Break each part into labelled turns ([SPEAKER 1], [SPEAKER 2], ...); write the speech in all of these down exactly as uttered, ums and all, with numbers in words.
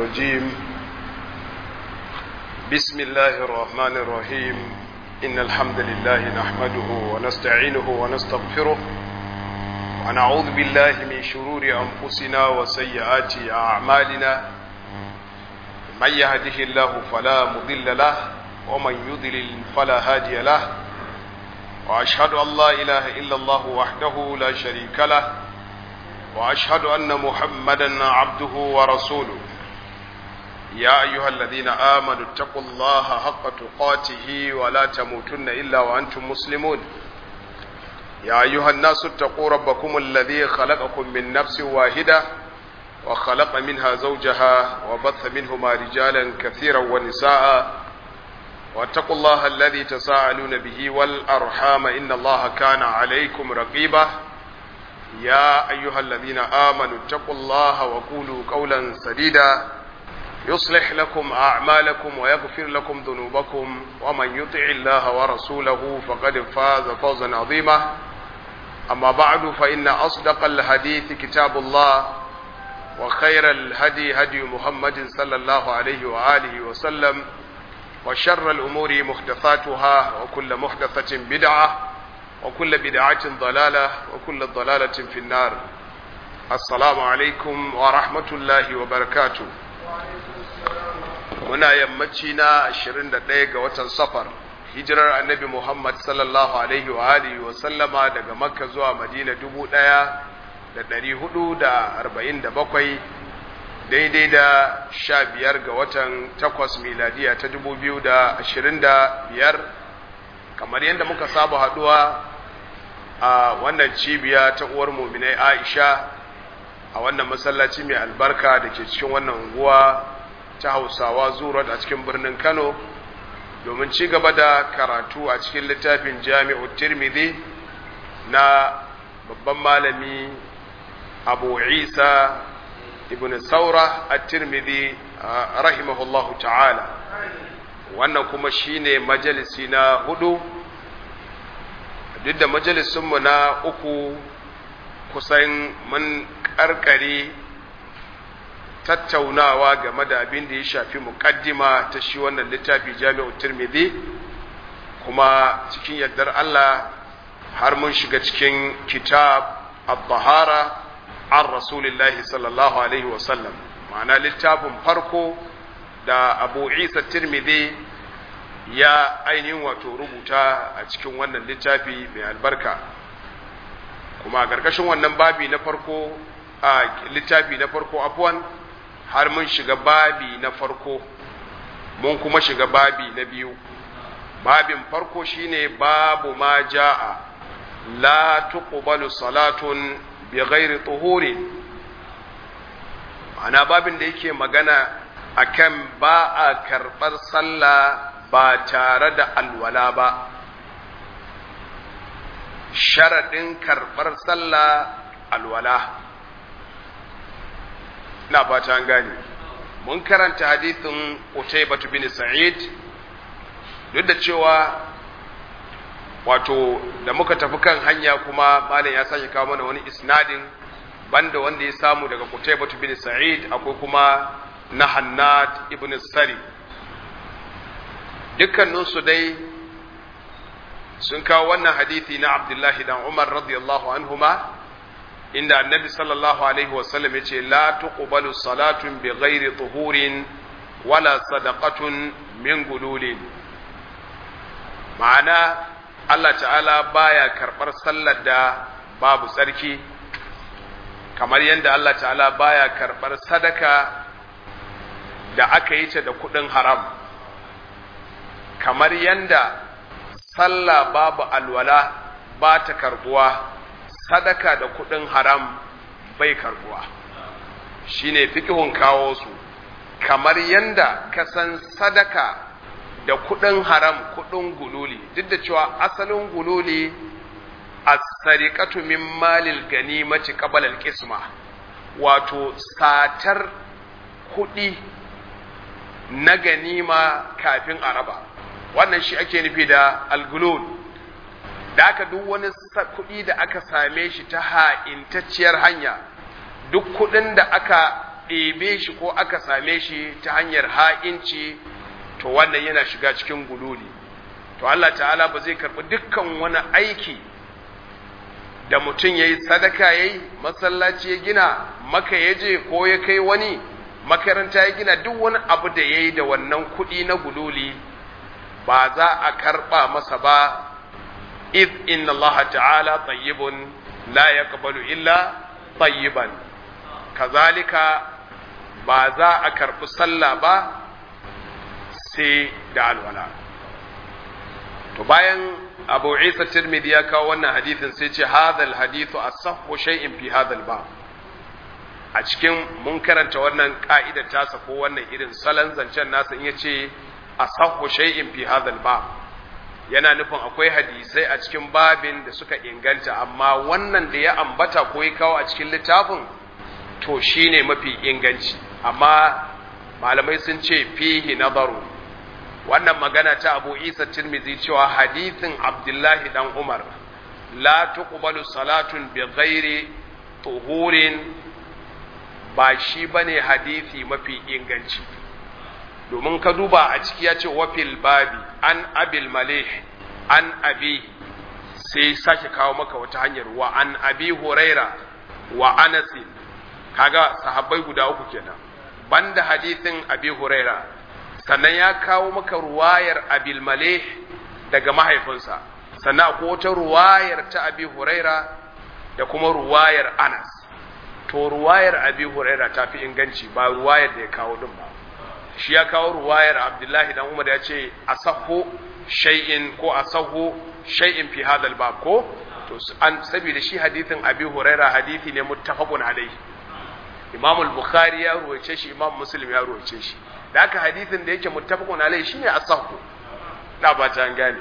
[SPEAKER 1] الرجيم بسم الله الرحمن الرحيم إن الحمد لله نحمده ونستعينه ونستغفره ونعوذ بالله من شرور أنفسنا وسيئات أعمالنا من يهده الله فلا مضل له ومن يضلل فلا هادي له وأشهد أن لا إله إلا الله وحده لا شريك له وأشهد أن محمدا عبده ورسوله يا أيها الذين آمنوا اتقوا الله حق تقاته ولا تموتن إلا وأنتم مسلمون يا أيها الناس اتقوا ربكم الذي خلقكم من نفس واحدة وخلق منها زوجها وبث منهما رجالا كثيرا ونساء واتقوا الله الذي تساءلون به والأرحام إن الله كان عليكم رقيبا يا أيها الذين آمنوا اتقوا الله وقولوا قولا سديدا يصلح لكم أعمالكم ويغفر لكم ذنوبكم ومن يطع الله ورسوله فقد فاز فوزا عظيما أما بعد فإن أصدق الحديث كتاب الله وخير الهدي هدي محمد صلى الله عليه وآله وسلم وشر الأمور محدثاتها وكل محدثة بدعة وكل بدعة ضلالة وكل ضلالة في النار السلام عليكم ورحمة الله وبركاته muna yammaci na ashirin da ɗaya ga watan safar hijirar annabi Muhammad sallallahu alaihi wa alihi wa sallama daga makka zuwa madina dubu ɗaya da ɗari hudu da arba'in da bakwai daidai da sha biyar ga watan takwas miladiya ta dubu biyu da ashirin da biyar kamar yadda muka saba haduwa a wannan cibiya ta uwar muminai Aisha a wannan masallaci mai albarka da ke cikin wannan unguwa ta Hausawa Zurat a cikin birnin Kano domin ci gaba da karatu a cikin littafin Jami'u Tirmidhi na babban malami Abu Isa ibn Saura at-Tirmidhi rahimahullahu ta'ala wannan kuma shine majalisi na hudu duk da majalisunmu na uku kusan mun karkare tattaunawa game da abin da ya shafi muqaddima ta shi wannan littafi Jami'u Tirmidhi kuma cikin yardar Allah har mun shiga cikin kitab at-tahara an rasulillahi sallallahu alaihi wasallam ma'ana littafin farko da Abu Isa Tirmidhi ya ainihin wato rubuta a cikin wannan littafi mai albarka kuma a ƙarƙashin wannan babi na farko a littafi na farko afwan har mun shiga babi na farko mun kuma shiga babi na biyu babin farko shine babu ma jaa la tuqbalu salatun bighairi tuhuri ana babin da yake magana akan ba a karɓar sallah ba tare da alwala ba sharaɗin karɓar sallah alwala ina fata an gane mun karanta hadithin Qutaybah bin Sa'id duk da cewa wato da muka tafi kan hanya kuma malam ya sake kawo mana wani isnadin banda wanda ya samu daga Qutaybah bin Sa'id akwai kuma na Hannad ibn Sari dukkaninsu dai sun kawo wannan hadithi na Abdullahi dan Umar radiyallahu anhuma inda annabi sallallahu alaihi wasallam yace la tuqbalu salatun bighairi tuhurin wala sadaqatun min gululin ma'ana Allah ta'ala baya karbar sallar da babu tsarki kamar yadda Allah ta'ala baya karbar sadaka da aka yi ta da kudin haram kamar yanda sallah babu alwala ba ta karbuwa sadaka da kudin haram bai karbuwa shine fiqhun kawo su kamar yanda ka san sadaka da kudin haram kudin gululi duk da cewa asalin gululi as-sariqatu min malil ganimati qabla al-qisma wato satar kudi na ganima kafin araba wannan shi ake nufi da al-gulul da aka duk wani kuɗi da aka same shi ta ha'intacciyar hanya duk kuɗin da aka ɗebe shi ko aka same shi ta hanyar ha'inci to wannan yana shiga cikin gululi to Allah ta'ala ba zai karɓi dukkan wani aiki da mutum ya yi sadaka ya yi masallaci ya gina maka ya je ko ya kai wani makaranta ya gina duk wani abu da ya yi da wannan kuɗi na gululi ba za a karɓa masa ba iz inna Allah ta'ala tayyibun la yaqbalu illa tayyiban kazalika ba za a karɓi sallah ba sai da alwala to bayan Abu Isa Tirmidhi ya kawo wannan hadithin sai ce hadal hadithu asahhu shay'in fi hadal bab a cikin mun karanta wannan ka'idar tasa ko wannan irin salan zancen nasa in yace asahhu shay'in fi hadal bab yana nufin akwai hadisai a cikin babin da suka inganta amma wannan da ya ambata ko ya kawo a cikin littafin to shine mafi inganci amma malamai sun ce fihi nadaru wannan magana ta Abu Isa Tirmidhi cewa hadithin Abdullahi dan Umar la tuqbalu salatun bi ghairi tuhurin ba shi bane hadisi mafi inganci domin ka duba a ciki ya ce wafil babi an abil malih an abi sai sake kawo maka wata hanyar wa an abi huraira wa anas kaga sahabbai guda uku kenan banda hadithin abi huraira sannan ya kawo maka ruwayar abil malih daga mahaifinsa sannan akwai wata ruwayar ta abi huraira da kuma ruwayar anas to ruwayar abi huraira ta fi inganci ba ruwayar da ya kawo din ba shi ya kawo ruwayar abdullahi dan umar ya ce asahhu shay'in ko asahhu shay'in fi hadal bab ko to an saboda shi hadithin abi huraira hadithi ne muttafaqun alayhi imam al-bukhari ya ruwaice shi imam muslim ya ruwaice shi da haka hadithin da yake muttafaqun alayhi shine asahhu da ba ta gane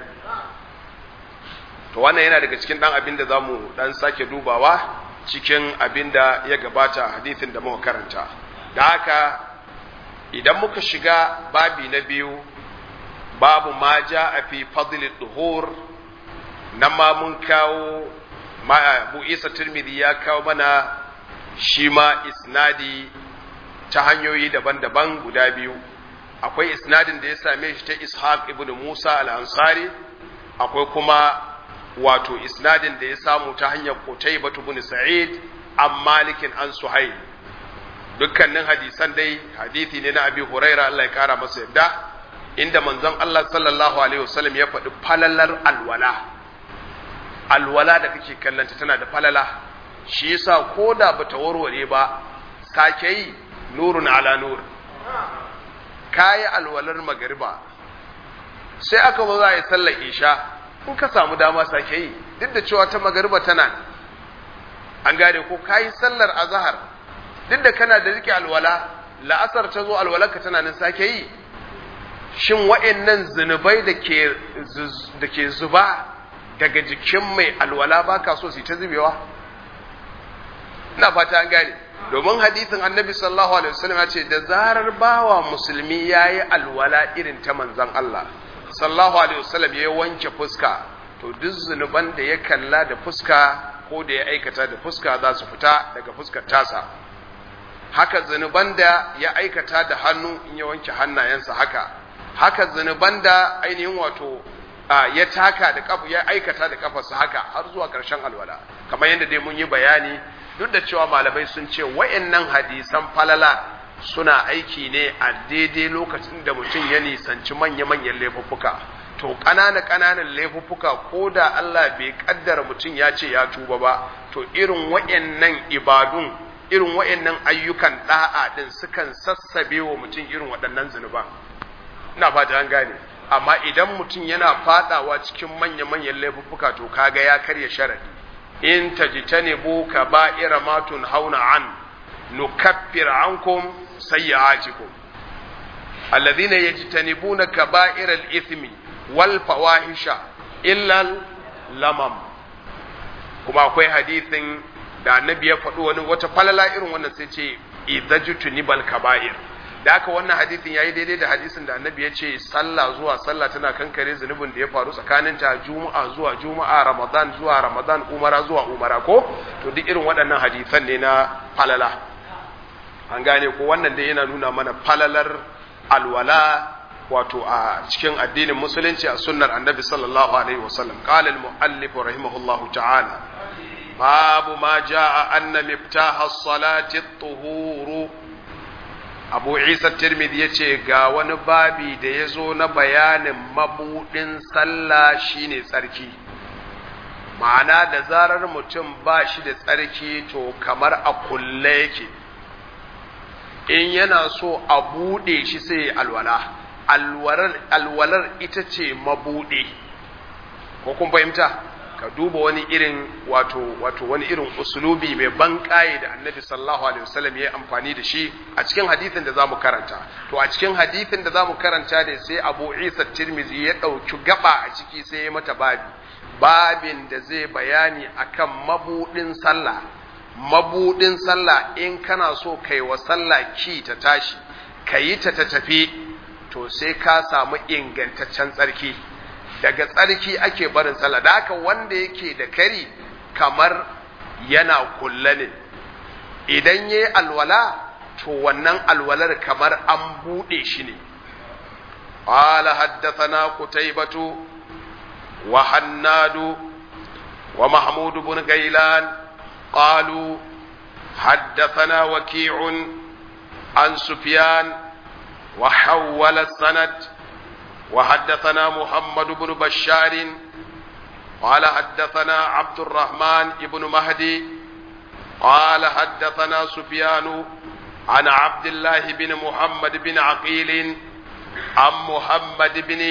[SPEAKER 1] to wannan yana daga cikin dan abin da zamu dan sake dubawa cikin abin da ya gabata hadithin da muka karanta da haka idan muka shiga babi na biyu babu ma ja a fi fadlil duhur nan ma mun kawo ma Abu Isa Tirmidhi ya kawo mana shi ma isnadi ta hanyoyi daban-daban guda biyu akwai isnadin da ya same shi ta Ishaq ibn Musa al-Ansari akwai kuma wato isnadin da ya samu ta hanyar Qutaybah ibn Sa'id an Malikin an Suhayl dukkanin hadisan dai hadisi ne na Abi Huraira Allah ya kara masa yadda inda manzon Allah sallallahu alaihi wasallam ya faɗi falalar alwala alwala da kake kallanta tana da falala shi yasa koda bata warware ba sake yi nurun ala nur kayi alwalar magariba sai aka zo za a yi sallar isha in ka samu dama sake yi duk da cewa ta magariba tana an gane ko kayi sallar azhar duk da kana da rike alwala la'asar ta zo alwalarka tana nan sake yi shin wa'annan zinubai da ke da ke zuba daga jikin mai alwala baka so su ta zubewa ina fata an gane domin hadisin annabi sallallahu alaihi wasallam ya ce da zarar bawa musulmi yayi alwala irin ta manzon Allah sallallahu alaihi wasallam ya wanke fuska to duk zinuban da ya kalla da fuska ko da ya aikata da fuska za su fita daga fuskar tasa haka zinuban da ya aikata da hannu in ya wanke hannayensa haka haka zinuban da ainihin wato ya taka da kafu ya aikata da kafarsa haka har zuwa ƙarshen alwala kamar yadda dai mun yi bayani duk da cewa malamai sun ce wayannan hadisan falala suna aiki ne a daidai lokacin da mutum ya nisanci manya-manyan laifuffuka to ƙananan ƙananan laifuffuka ko da Allah bai kaddara mutum ya ce ya tuba ba to irin wayannan ibadun irin wayannan ayyukan da'a din sukan sassabe wa mutum irin waɗannan zunuban ina fata an gane amma idan mutum yana fadawa cikin manya-manyan laifuffuka to kaga ya karya sharadi in tajtanibu kaba'ira ma tunhauna an nukaffir ankum sayyi'atikum alladhina yajtanibuna kaba'ira al-ithmi wal fawahisha illa lamam kuma akwai hadisin da annabi ya faɗo wani wata falala irin wannan sai ce idajtunibal kaba'ir da haka wannan hadisin yayi daidai da hadisin da annabi ya ce sallah zuwa sallah tana kankare zunubin da ya faru tsakanin ta juma'a zuwa juma'a ramadan zuwa ramadan umara zuwa umara ko to duk irin waɗannan hadisan ne na falala an gane ko wannan dai yana nuna mana falalar alwala wato a cikin addinin musulunci a sunnar annabi sallallahu alaihi wasallam qala al-muallif rahimahullahu ta'ala babu ma jaa anna miftaha as-salati at-tuhuru Abu Isa Tirmidhi yace ga wani babi da yazo na bayanin mabudin sallah shine tsarki ma'ana da zarar mutum ba shi da tsarki to kamar a kulle yake in yana so a bude shi sai alwala alwalar alwalar ita ce mabude ko kun fahimta ka duba wani irin wato wato wani irin usulubi mai bankaye da Annabi sallallahu alaihi wasallam ya amfani da shi a cikin hadisin da zamu karanta to a cikin hadisin da zamu karanta ne sai Abu Isa Tirmidhi ya dauki gaba a ciki sai ya mata babi babin da zai bayani akan mabudin sallah mabudin sallah in kana so kai wa sallah ki ta tashi kayi ta ta tafi to sai ka samu ingantaccen tsarki daga tsarki ake barin sallah da haka wanda yake da kari kamar yana kulle ne idan yayi alwala to wannan alwalar kamar an bude shi ne qala haddathana qutaybatu wa hannadu wa mahmud ibn gailan qalu haddathana waqi'un an sufyan وحول السند وحدثنا محمد بن بشار قال حدثنا عبد الرحمن بن مهدي قال حدثنا سفيان عن عبد الله بن محمد بن عقيل عن محمد بن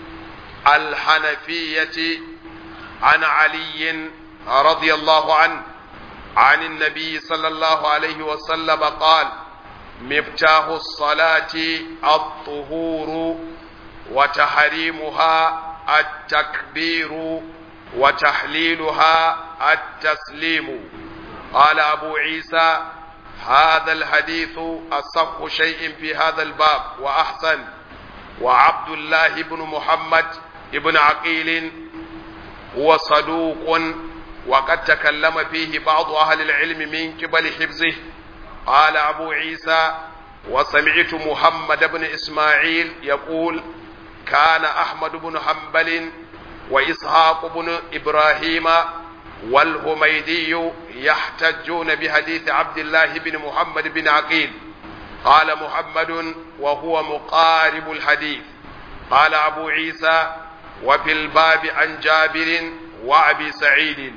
[SPEAKER 1] الحنفية عن علي رضي الله عنه عن النبي صلى الله عليه وسلم قال مفتاح الصلاة الطهور وتحريمها التكبير وتحليلها التسليم قال أبو عيسى هذا الحديث أصح شيء في هذا الباب وأحسن وعبد الله بن محمد بن عقيل هو صدوق وقد تكلم فيه بعض أهل العلم من قبل حفظه قال أبو عيسى وسمعت محمد بن إسماعيل يقول كان أحمد بن حنبل وإسحاق بن إبراهيم والهميدي يحتجون بحديث عبد الله بن محمد بن عقيل قال محمد وهو مقارب الحديث قال أبو عيسى وفي الباب عن جابر وأبي سعيد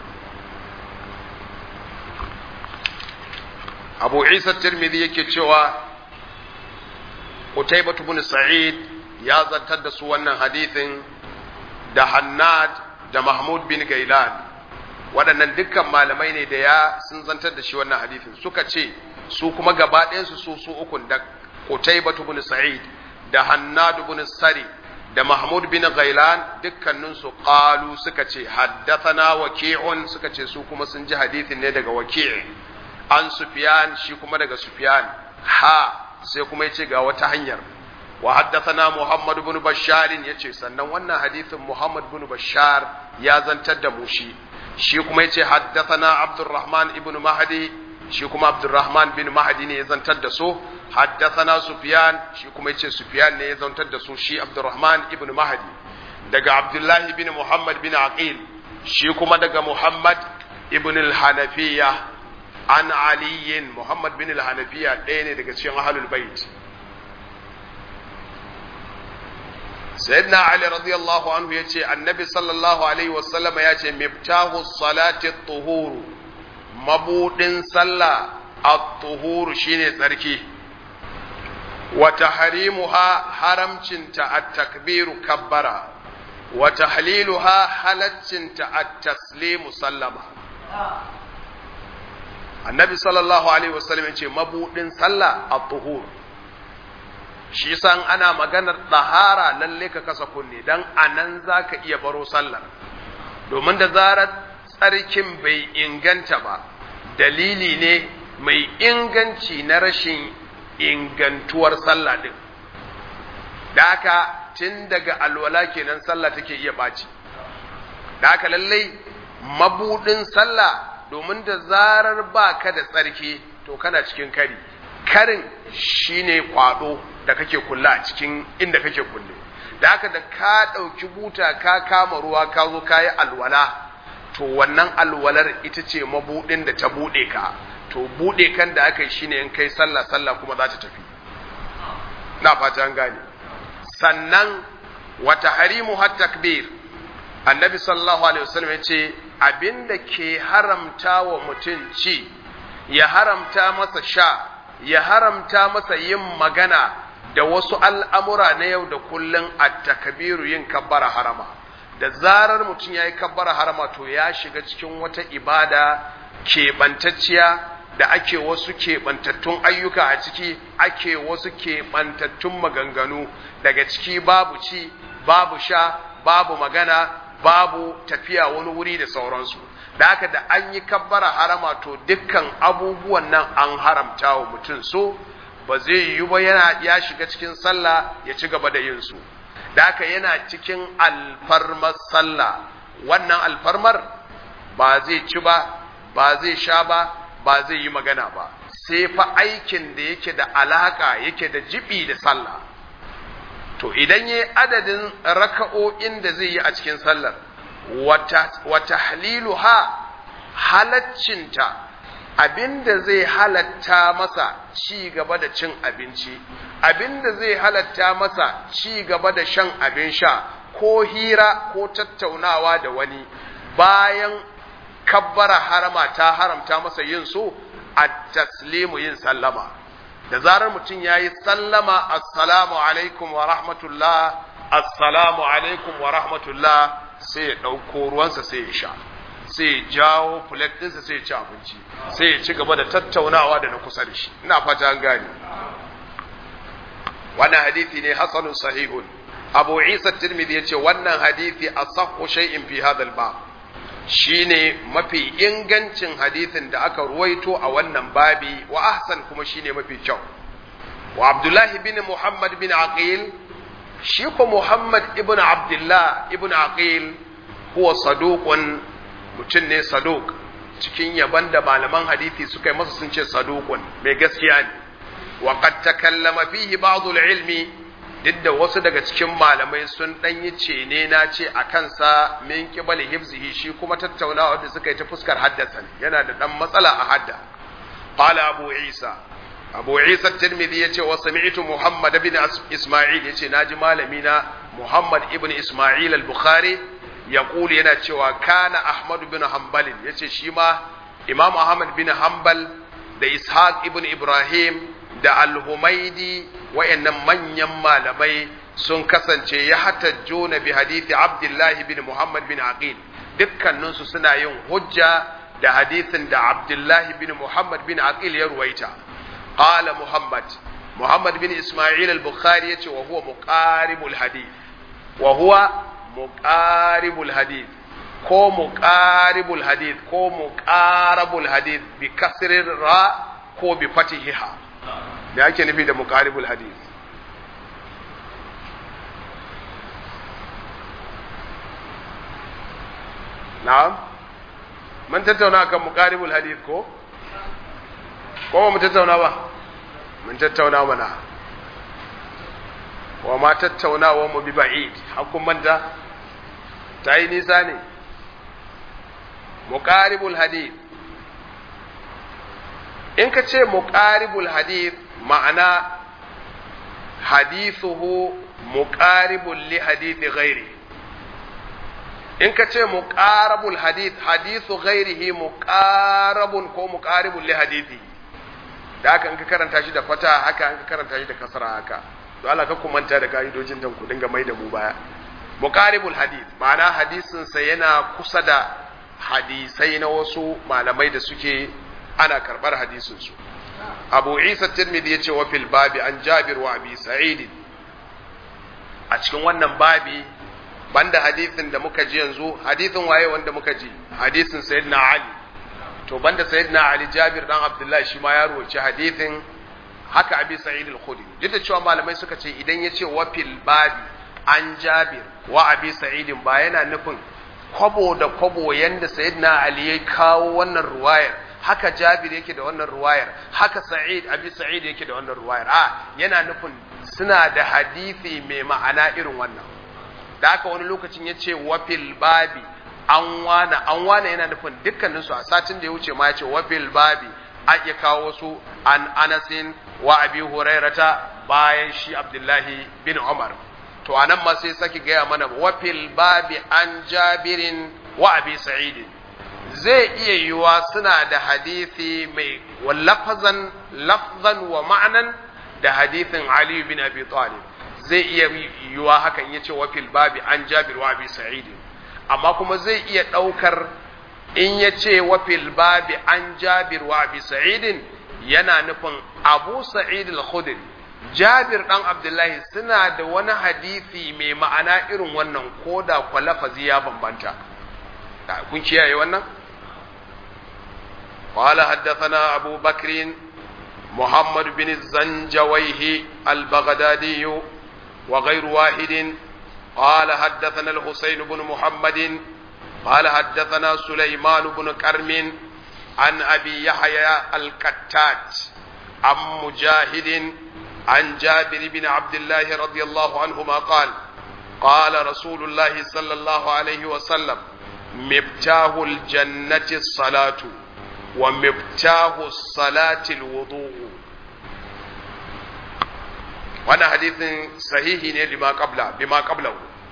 [SPEAKER 1] Abu Isa Tirmidhi yake cewa Qutaybah ibn Sa'id ya zantar da su wannan hadithin da Hannad da Mahmud bin Gailan waɗannan dukkan malamai ne da ya sun zantar da shi wannan hadithin suka ce su kuma gaba ɗayan su su su ukun da Qutaybah ibn Sa'id da Hannad ibn Sari da Mahmud bin Gailan dukkanin su qalu suka ce haddathana Waqi'un suka ce su kuma sun ji hadithin ne daga Waqi' an Sufyan shi kuma daga Sufyan ha sai kuma yace ga wata hanyar wa haddathana Muhammad ibn Bashar yace sannan wannan hadisin Muhammad ibn Bashar ya zantar da mu shi shi kuma yace haddathana Abdurrahman ibn Mahdi shi kuma Abdurrahman bin Mahdi ne ya zantar da su haddathana Sufyan shi kuma yace Sufyan ne ya zantar da su shi Abdurrahman ibn Mahdi daga Abdullah ibn Muhammad bin Aqil shi kuma daga Muhammad ibn al-Hanafiya an aliyin Muhammad bin al-Hanafiya ɗaya ne daga cikin ahlul bait sayyidina Ali radiyallahu anhu yace annabi sallallahu alaihi wasallam yace miftahu salati at-tuhur mabudin sallah at-tuhur shine tsarki wa tahrimuha haramcinta at-takbiru kabbara wa tahliluha halaccinta at-taslimu sallama annabi sallallahu alaihi wasallam yace mabudin sallah at-tuhur shi san ana maganar tahara lalle ka kasa kunne dan anan zaka iya baro sallar domin da zarar tsarkin bai inganta ba dalili ne mai inganci na rashin ingantuwar sallah din daka tun daga alwala kenan sallah take iya baci daka lalle mabudin sallah domin da zarar baka da tsarki to kana cikin kari karin shine kwado da kake kulla a cikin inda kake kulle da haka da ka dauki buta ka kama ruwa ka zo kai alwala to wannan alwalar ita ce mabudin da ta bude ka to bude kan da aka yi shine in kai sallah sallah kuma za ta tafi na fata an gane sannan wa tahrimu hat takbir annabi sallallahu alaihi wasallam yace abinda ke haramta wa mutun ci ya haramta masa sha ya haramta masa yin magana da wasu al'amura na yau da kullun at-takbiru yin kabbara harama da zarar mutun yayi kabbara harama to ya shiga cikin wata ibada keɓantacciya da ake wasu keɓantattun ayyuka a ciki ake wasu keɓantattun maganganu daga ciki babu ci babu sha babu magana babu tafiya wani wuri da sauransu da haka da an yi kabbara harama to dukkan abubuwan nan an haramta wa mutum so ba zai yi ba yana ya shiga cikin sallah ya ci gaba da yin su da haka yana cikin alfarmar sallah wannan alfarmar ba zai ci ba ba zai sha ba ba zai yi magana ba sai fa aikin da yake da alaka yake da jibi da sallah to idan yayi adadin raka'o'in da zai yi a cikin sallar wa tahliluha halaccinta abinda zai halatta masa ci gaba da cin abinci abinda zai halatta masa ci gaba da shan abin sha ko hira ko tattaunawa da wani bayan kabbara harama ta haramta masa yin so at-taslimu yin sallama da zarar mutum yayi sallama assalamu alaikum wa rahmatullah assalamu alaikum wa rahmatullah sai ya dauko ruwansa sai ya sha sai ya jawo plate ɗinsa sai ya ci abinci sai ya ci gaba da tattaunawa da na kusa da shi ina fata an gane wannan hadisi ne hasanun sahihun Abu Isa Tirmidhi yace wannan hadisi asahhu shay'in fi hadha al-bab shine mafi ingancin hadisin da aka ruwaito a wannan babi wa ahsan kuma shine mafi kyau wa Abdullah ibn Muhammad bin Aqil shi ko Muhammad ibn Abdullah ibn Aqil huwa saduqun mutun ne saduq cikin yaban da malaman hadisi suka yi masa sun ce saduqun mai gaskiya ne wa qad takallama fihi ba'd al-ilmi duk da wasu daga cikin malamai sun dan yi cene na ce a kansa min kibali hifzihi shi kuma tattaunawa da suka yi ta fuskar haddasa yana da dan matsala a hadda qala abu isa abu isa tirmidhi yace wa sami'tu muhammad ibn isma'il yace naji malami na muhammad ibn isma'il al-bukhari yaqulu yana cewa kana ahmad ibn hanbal yace shi ma imam ahmad bin hanbal da ishaq ibn ibrahim da al-humaidi wayannan manyan malamai sun kasance ya hatajjuna bi hadisi abdullahi bin muhammad bin aqil dukkanin su suna yin hujja da hadisin da abdullahi bin muhammad bin aqil ya ruwaita qala muhammad muhammad bin isma'il al-bukhari yace wa huwa muqaribul hadith wa huwa muqaribul hadith ko muqaribul hadith ko muqarabul hadith bi kasrir ra ko bi fatihiha da ake nufi da muqaribul hadith na'am mun tattauna kan muqaribul hadith ko ko mun tattauna ba mun tattauna mana wa ma tattaunawa mu bi ba'id hakun manta tayi nisa ne muqaribul hadith in ka ce muqaribul hadith ma'ana hadithuhu muqaribul li hadithi ghairi in ka ce muqarabul hadith hadithu ghairihi muqarabun ko muqaribul li hadithi da haka in ka karanta shi da fata haka in ka karanta shi da kasra haka to Allah ka kumanta da kaidojin dan ku dinga mai da mu baya muqaribul hadith ma'ana hadisin sa yana kusa da hadisai na wasu malamai da suke ana karbar hadisin su Abu Isa Tirmidhi yace wa fil babi an Jabir wa Abi Sa'id a cikin wannan babi banda hadisin da muka ji yanzu hadisin waye wanda muka ji hadisin Sayyidina Ali to banda Sayyidina Ali Jabir dan Abdullah shi ma ya ruwaci hadisin haka Abi Sa'id al-Khudri duk da cewa malamai suka ce idan yace wa fil babi an Jabir wa Abi Sa'id ba yana nufin kwabo da kwabo yanda Sayyidina Ali ya kawo wannan ruwayar haka Jabir yake da wannan ruwayar, haka Sa'id Abi Sa'id yake da wannan ruwayar. A yana nufin suna da hadisi mai ma'ana irin wannan. Da haka wani lokacin yace wafil babi an wana an wana yana nufin dukkanin su a satin da ya wuce ma yace wafil babi an iya kawo su an Anasin wa Abi Hurairata bayan shi Abdullahi bin Umar. To anan ma sai saki gaya mana wafil babi an Jabirin wa Abi Sa'id. Zai iya yiwa suna da hadisi mai wallafazan lafzan wa ma'anan da hadisin Ali bin Abi Talib. Zai iya yiwa haka in yace wafil babi an Jabir wa Abi Sa'id. Amma kuma zai iya daukar in yace wafil babi an Jabir wa Abi Sa'id yana nufin Abu Sa'id al-Khudri, Jabir dan Abdullahi suna da wani hadisi mai ma'ana irin wannan koda kwa lafazi ya bambanta. kun kiyaye wannan? قال حدثنا أبو بكر محمد بن الزنجويه البغدادي وغير واحد قال حدثنا الحسين بن محمد قال حدثنا سليمان بن كرم عن أبي يحيى الكتات عن مجاهد عن جابر بن عبد الله رضي الله عنهما قال قال رسول الله صلى الله عليه وسلم مفتاح الجنة الصلاة ومفتاح الصلاة الوضوء. وانا حديث صحيح لما قبله بما قبله.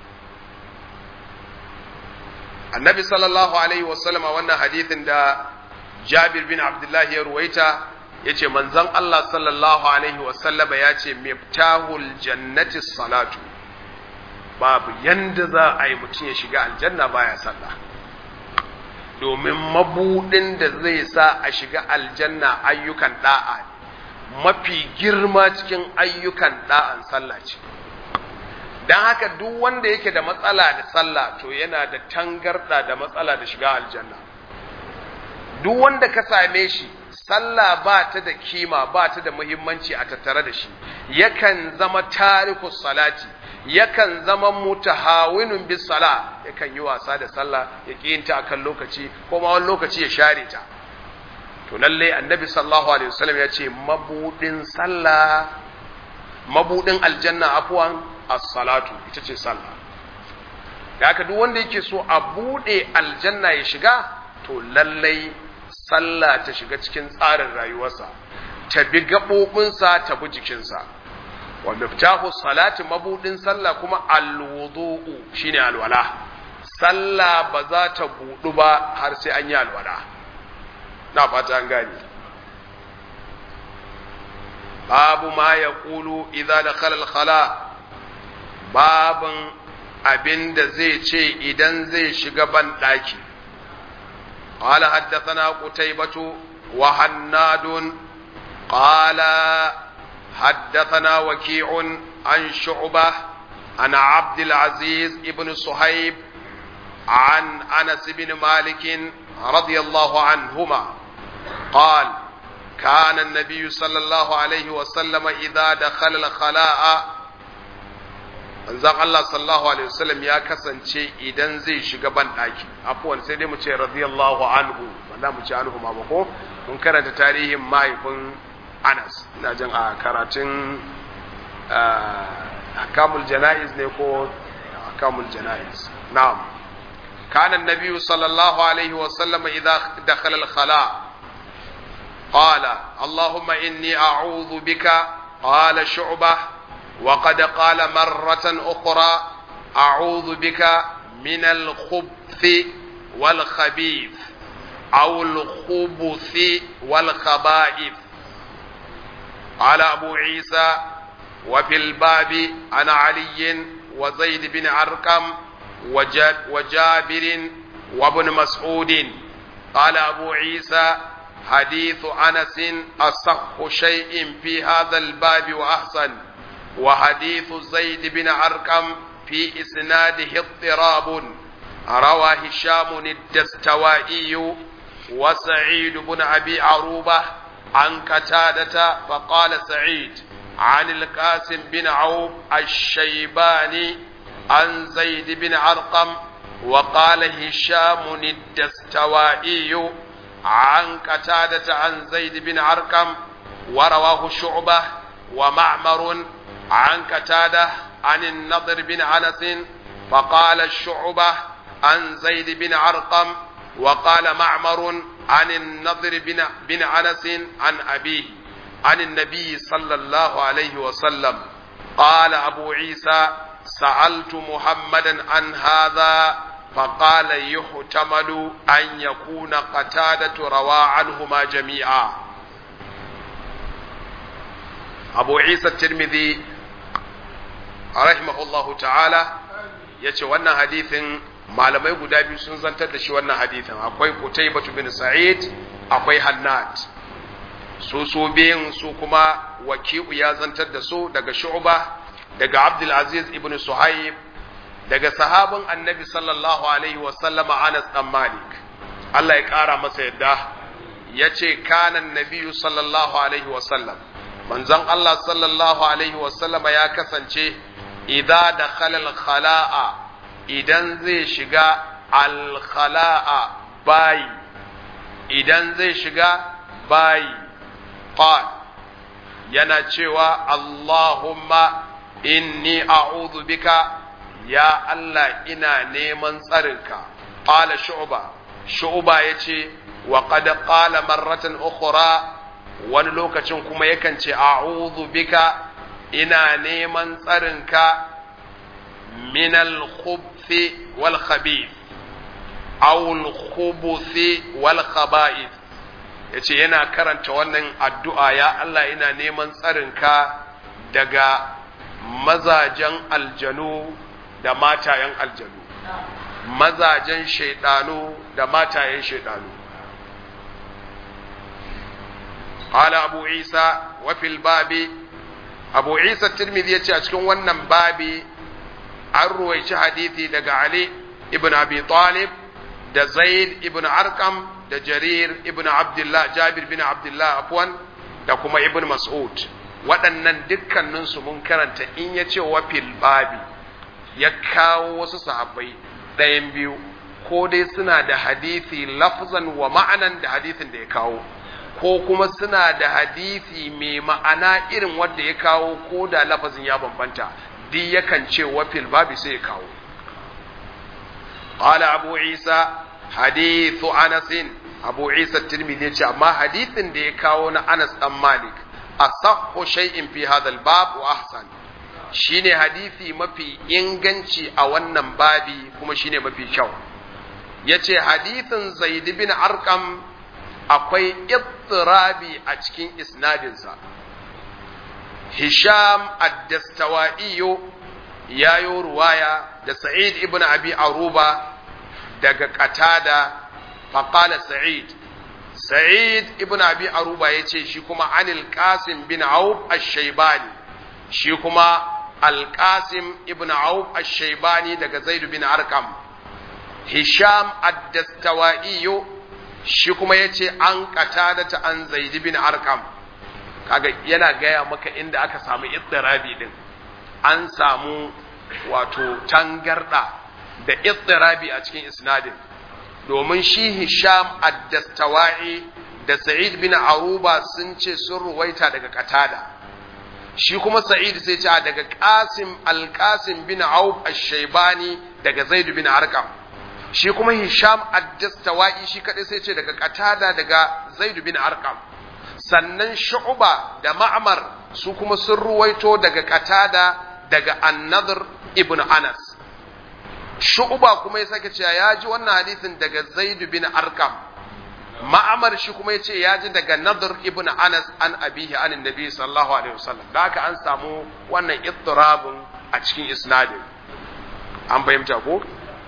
[SPEAKER 1] النبي صلى الله عليه وسلم وانا حديث دا جابر بن عبد الله يرويته yace manzon Allah sallallahu alaihi wasallam yace miftahul jannati salatu, babu yanda za a yi mutum ya shiga aljanna baya sallah, domin mabudin da zai sa a shiga aljanna ayyukan da'a, mafi girma cikin ayyukan da'an sallah ce. Dan haka duk wanda yake da matsala da sallah to yana da tangarda da matsala da shiga aljanna. Duk wanda ka same shi sallah ba ta da kima, ba ta da muhimmanci a tattare da shi, yakan zama tarikus salati, yakan zama mutahawinun bis sala, yakan yi wasa da sallah, ya kiyinta akan lokaci ko ma wani lokaci ya share ta. To lalle annabi sallallahu alaihi wasallam ya ce mabudin sallah, mabudin aljanna afwan as-salatu, ita ce sallah. Da haka duk wanda yake so a bude aljanna ya shiga, to lalle sallah ta shiga cikin tsarin rayuwarsa, ta bi gaɓoɓinsa, ta bi jikinsa. Wa miftahu salati, mabudin sallah kuma alwudu'u, shine alwala. Sallah ba za ta budu ba har sai an yi alwala. Na fata an gane. Babu ma yaqulu idza dakhala al-khala, babun abinda zai ce idan zai shiga ban daki. قال حدثنا قتيبة وحناد قال حدثنا وكيع عن شعبة عن عبد العزيز بن صهيب عن أنس بن مالك رضي الله عنهما قال كان النبي صلى الله عليه وسلم إذا دخل الخلاء، manzon Allah sallallahu alaihi wasallam ya kasance idan zai shiga ban daki, afwan sai dai mu ce radiyallahu anhu, wanda mu ce anhu ma ko mun karanta tarihin mahaifin Anas, ina jin a karatun akamul janaiz ne ko akamul janaiz. Na'am, kana an-nabiy sallallahu alaihi wasallam idza dakhala al-khala qala allahumma inni a'udhu bika, qala shu'bah وقد قال مرة أخرى أعوذ بك من الخبث والخبيث أو الخبث والخبائث. قال أبو عيسى وفي الباب عن علي وزيد بن أرقم وجابر وابن مسعود. قال أبو عيسى حديث أنس أصح شيء في هذا الباب وأحسن، وحديث زيد بن أرقم في إسناده اضطراب. روى هشام الدستوائي وسعيد بن أبي عروبة عن قتادة فقال سعيد عن القاسم بن عوف الشيباني عن زيد بن أرقم، وقال هشام الدستوائي عن قتادة عن زيد بن أرقم ورواه شعبة ومعمر عن قتادة عن النضر بن أنس فقال الشعبة عن زيد بن أرقم وقال معمر عن النضر بن, بن أنس عن أبيه عن النبي صلى الله عليه وسلم قال أبو عيسى سألت محمدا عن هذا فقال يحتمل أن يكون قتادة روى عنهما جميعا. أبو عيسى الترمذي رحمه الله تعالى yace wannan hadithin malamai guda biyu sun zantar da shi wannan hadithin akwai Qutaybah bin Sa'id akwai Hannad su su biyin su kuma Waki'u ya zantar da su daga Shu'ba daga Abdul Aziz ibn Suhaib daga sahabin Annabi sallallahu alaihi wa sallama Anas dan Malik Allah ya kara masa yadda yace kana Annabi sallallahu alaihi wa sallam manzon Allah sallallahu alaihi wa sallama ya kasance idza dakhala al-khala'a idan zai shiga al-khala'a bayi idan zai shiga bayi qal yana cewa Allahumma inni a'udhu bika ya Allah ina neman tsarinka qala shu'ba shu'ba yace wa qad qala marratan ukhra wani lokacin kuma yakan ce a'udhu bika ina neman tsarinka min al-khubthi wal khabith aw al-khubuthi wal khaba'ith yace yana karanta wannan addu'a ya Allah ina neman tsarinka daga mazajen aljanu da matayen aljanu mazajen shaydanu da matayen shaydanu qala abu isa wa fil babi abu isa tirmidhi yace a cikin wannan babi an ruwaici hadisi daga ali ibn abi talib da zaid ibn arqam da jarir ibn abdullah jabir bin abdullah afwan da kuma ibn mas'ud waɗannan dukkaninsu mun karanta in ya ce wa fil babi ya kawo wasu sahabbai ɗayan biyu ko dai suna da hadisi lafzan wa ma'anan da hadisin da ya kawo ko kuma suna da hadisi mai ma'ana irin wanda ya kawo ko da lafazin ya bambanta duk yakan ce wa fil babi sai ya kawo qala abu isa hadithu anas abu isa tirmidhi ce amma hadisin da ya kawo na Anas dan Malik asahhu shay'in fi hadha al-bab wa ahsan shine hadisi mafi inganci a wannan babi kuma shine mafi kyau yace hadisin Zaid bin Arqam akwai ittirabi a cikin isnadinsa Hisham ad-Dastawai yayo ruwaya da Sa'id ibn Abi Aruba daga Qatada faqala Sa'id Sa'id ibn Abi Aruba yace shi kuma Anil Qasim bin Auf ash-Shaybani shi kuma Al-Qasim ibn Auf ash-Shaybani daga Zaid bin Arqam Hisham ad-Dastawai shi kuma yace an Qatada ta an Zaid bin Arqam kaga yana gaya maka inda aka samu ittirabi din an samu wato tangarda da ittirabi a cikin isnadin domin shi Hisham ad-Dastawai da Sa'id bin Aruba sun ce sun ruwaita daga Qatada shi kuma Sa'id sai ce daga Qasim al-Qasim bin Auf ash-Shaybani daga Zaid bin Arqam shi kuma Hisham ad-Dastawai shi kadai sai ce daga Qatada daga Zaid bin Arqam sannan Shu'ba da Ma'mar su kuma sun ruwaito daga Qatada daga An-Nadr ibn Anas Shu'ba kuma ya sake cewa ya ji wannan hadisin daga Zaid bin Arqam Ma'mar shi kuma ya ce ya ji daga Nadr ibn Anas an abihi an Nabi sallallahu alaihi wasallam da haka an samu wannan ittirabun a cikin isnadin an fahimta ko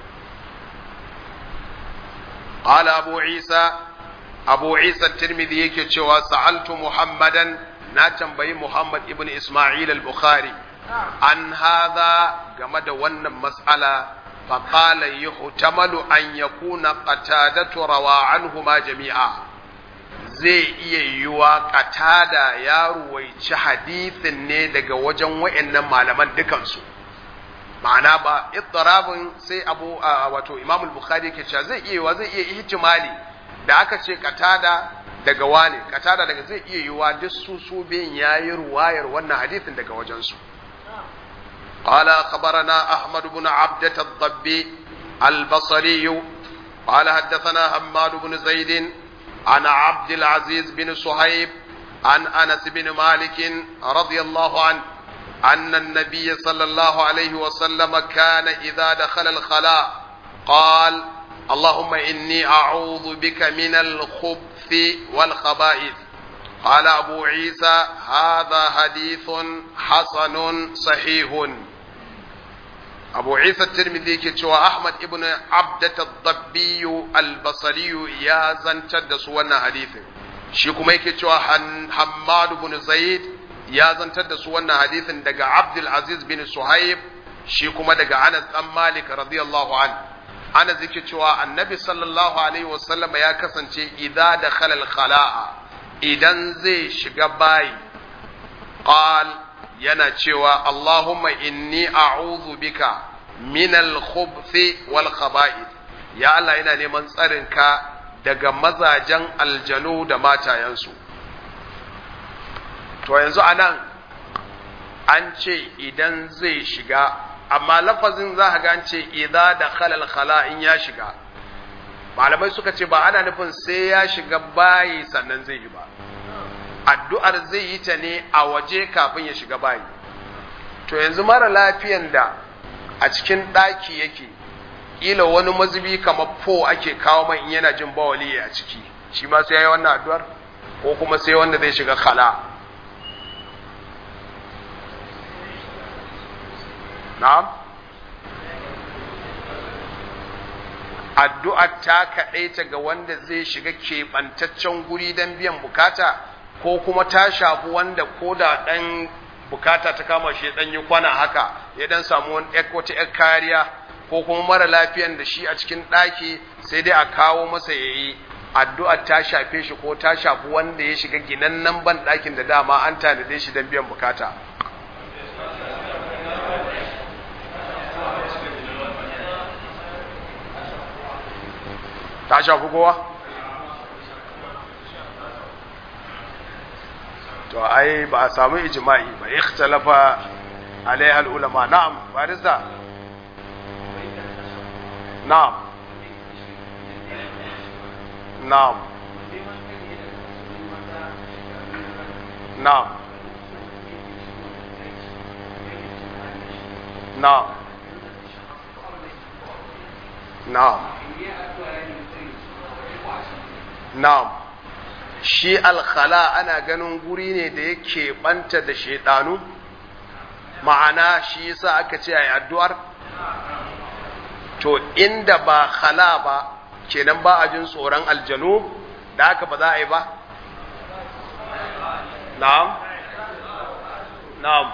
[SPEAKER 1] قال أبو عيسى أبو عيسى الترمذي yake cewa sa'altu Muhammadan na tambayi Muhammad ibn Isma'il al-Bukhari an hadha game da wannan mas'ala fa qala yuhtamalu an yakuna qatadatu rawa anhuma jami'a zai iya yiwa qatada ya ruwaici hadisin ne daga wajen wayannan malaman dukansu ma'ana ba ittirabin sai abu wato Imam al-Bukhari yake cewa zai iya wa zai iya ihtimali da aka ce katada daga wane katada daga zai iya yiwa duk su su bin yayi ruwayar wannan hadisin daga wajen su qala khabarana ahmad ibn abdat ad-dabbi al-basri qala haddathana hammad ibn zaid an abd al-aziz bin suhaib an anas bin malik radiyallahu anhu أن النبي صلى الله عليه وسلم كان إذا دخل الخلاء قال اللهم إني أعوذ بك من الخبث والخبائث قال أبو عيسى هذا حديث حسن صحيح أبو عيسى الترمذي كتوى أحمد ابن عبدة الضبي البصري يا زنتد سوانا حديث شيكم كتوى حماد بن زيد ya zantar da su wannan hadisin daga Abdul Aziz bin Suhaib shi kuma daga Anas dan Malik radiyallahu an Anas yake cewa Annabi sallallahu alaihi wasallam ya kasance idza dakhala al-khala'a idan zai shiga bayi qal yana cewa Allahumma inni a'udhu bika min al-khubuthi wal khaba'ith ya Allah ina neman tsarinka daga mazajen aljanu da matayensu. To yanzu a nan an ce idan zai shiga, amma lafazin za a ga an ce idza da khalal khala in ya shiga. Malamai suka ce ba ana nufin sai ya shiga bayi sannan zai yi ba. Addu'ar zai yi ta ne a waje kafin ya shiga bayi. To yanzu mara lafiyan da a cikin ɗaki yake, ila wani mazubi kamar fo ake kawo mai in yana jin bawali a ciki, shi ma sai ya yi wannan addu'ar? Ko kuma sai wanda zai shiga khala? Na'am? Addu'ar ta kaɗaita ga wanda zai shiga keɓantaccen guri don biyan bukata, ko kuma ta shafi wanda ko da ɗan bukata ta kama shi ɗan yi kwana haka, ya ɗan samu wata ‘yar kariya, ko kuma mara lafiyan da shi a cikin ɗaki sai dai a kawo masa ya yi, addu'ar ta shafe shi ko ta shafi wanda ya shiga ginannen ban ɗakin da dama an tanade shi don biyan bukata. Ta shafi kowa? To ai ba a samu ijma'i ba ikhtalafa alaiha ulama. Na'am barista. Na'am. Na'am. Na'am. Na'am. Na'am. Na'am, shi alkhala ana ganin guri ne da yake banta da shaidanu, ma'ana shi yasa aka ce ayi addu'ar? To inda ba khala ba, kenan ba a jin tsoron aljanu, da haka ba za a yi ba? Na'am? Na'am.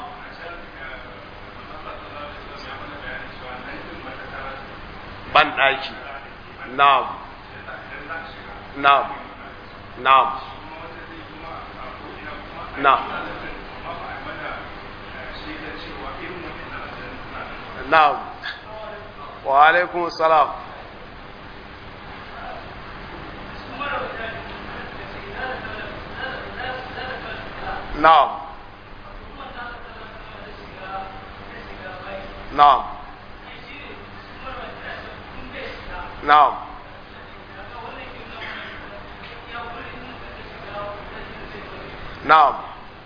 [SPEAKER 1] Ban ɗaki. Na'am. Na'am. Na'am. Na'am. Na'am. Wa alaikum salam. Na'am. Na'am. Na'am. Na'am.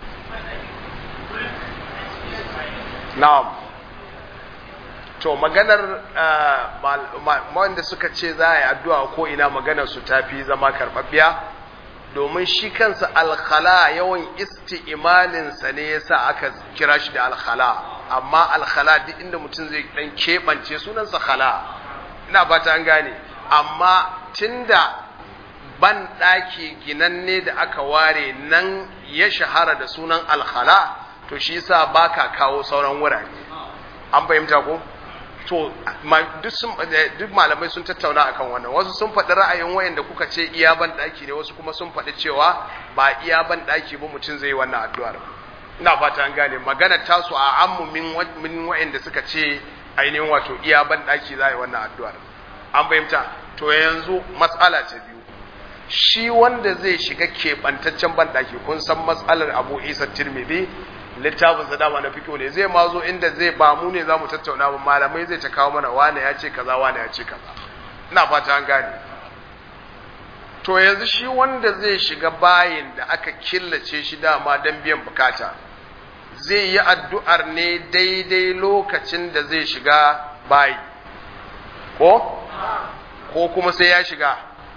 [SPEAKER 1] Na'am. To maganar wanda suka ce za a yi addu'a ko ina maganar su tafi zama karɓaɓɓiya, domin shi kansa alkhala yawan isti'imalinsa ne yasa aka kira shi da alkhala, amma alkhala duk inda mutum zai ɗan keɓance sunansa khala, ina ba ta an gane, amma tunda ban ɗaki ginanne da aka ware nan ya shahara da sunan alkhala, to shi yasa baka kawo sauran wurare. An fahimta ko? To duk malamai sun tattauna akan wannan, wasu sun faɗi ra'ayin wayanda kuka ce iya ban ɗaki ne, wasu kuma sun faɗi cewa ba iya ban ɗaki ba mutum zai yi wannan addu'ar. Ina fata an gane magana tasu a ammu min wayanda suka ce ainihin wato iya ban ɗaki za a yi wannan addu'ar. An fahimta? To yanzu mas'ala ta biyu, shi wanda zai shiga keɓantaccen banɗaki kun san matsalar Abu Isa Tirmidhi littafin sa dama na fiqh ne zai ma zo inda zai ba mu ne zamu tattauna ba malamai zai ta kawo mana wane ya ce kaza wane ya ce kaza ina fata an gane to yanzu shi wanda zai shiga bayin da aka killace shi dama don biyan bukata zai yi addu'ar ne daidai lokacin da zai shiga bayi ko ko kuma sai ya shiga